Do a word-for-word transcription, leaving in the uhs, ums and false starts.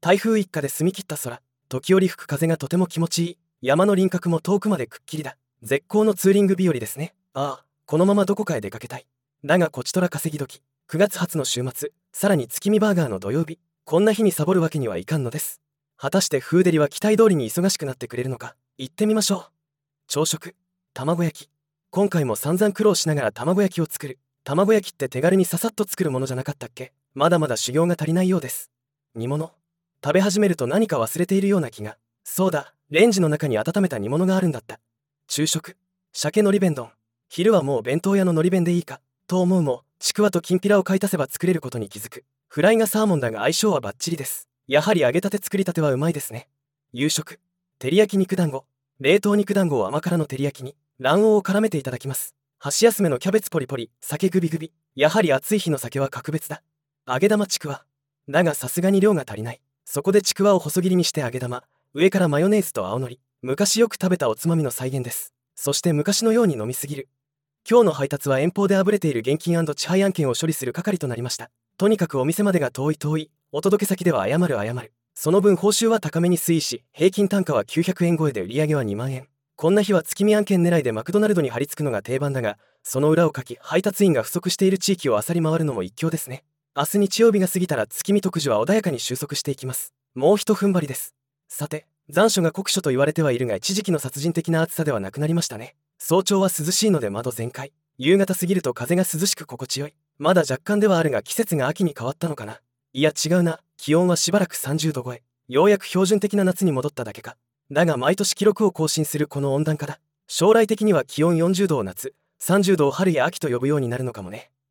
台風一過で澄み切った空、時折吹く風がとても気持ちいい。山の輪郭も遠くまでくっきりだ。絶好のツーリング日和ですね。ああ、このままどこかへ出かけたい。だがこちとら稼ぎ時、くがつ初の週末、さらに月見バーガーの土曜日、こんな日にサボるわけにはいかんのです。果たしてフーデリは期待通りに忙しくなってくれるのか、行ってみましょう。朝食、卵焼き。今回も散々苦労しながら卵焼きを作る。卵焼きって手軽にささっと作るものじゃなかったっけ。まだまだ修行が足りないようです。煮物。食べ始めると何か忘れているような気が。そうだ、レンジの中に温めた煮物があるんだった。昼食、鮭海苔弁丼。昼はもう弁当屋の海苔弁でいいかと思うも、ちくわときんぴらを買い足せば作れることに気づく。フライがサーモンだが相性はバッチリです。やはり揚げたて作りたてはうまいですね。夕食、照り焼き肉団子。冷凍肉団子を甘辛の照り焼きに卵黄を絡めていただきます。箸休めのキャベツポリポリ、酒グビグビ。やはり暑い日の酒は格別だ。揚げ玉ちくわ。だがさすがに量が足りない。そこでちくわを細切りにして揚げ玉、上からマヨネーズと青のり。昔よく食べたおつまみの再現です。そして昔のように飲みすぎる。今日の配達は遠方であぶれている現金&遅配案件を処理する係となりました。とにかくお店までが遠い遠い。お届け先では謝る謝る。その分報酬は高めに推移し、平均単価はきゅうひゃくえん超えで売り上げはにまんえん。こんな日は月見案件狙いでマクドナルドに張り付くのが定番だが、その裏をかき配達員が不足している地域を漁り回るのも一興ですね。明日日曜日が過ぎたら月見特需は穏やかに収束していきます。もう一踏ん張りです。さて、残暑が酷暑と言われてはいるが一時期の殺人的な暑さではなくなりましたね。早朝は涼しいので窓全開。夕方過ぎると風が涼しく心地よい。まだ若干ではあるが季節が秋に変わったのかな。いや違うな、気温はしばらくさんじゅうど超え。ようやく標準的な夏に戻っただけか。だが毎年記録を更新するこの温暖化だ。将来的には気温よんじゅうどを夏、さんじゅうどを春や秋と呼ぶようになるのかもね。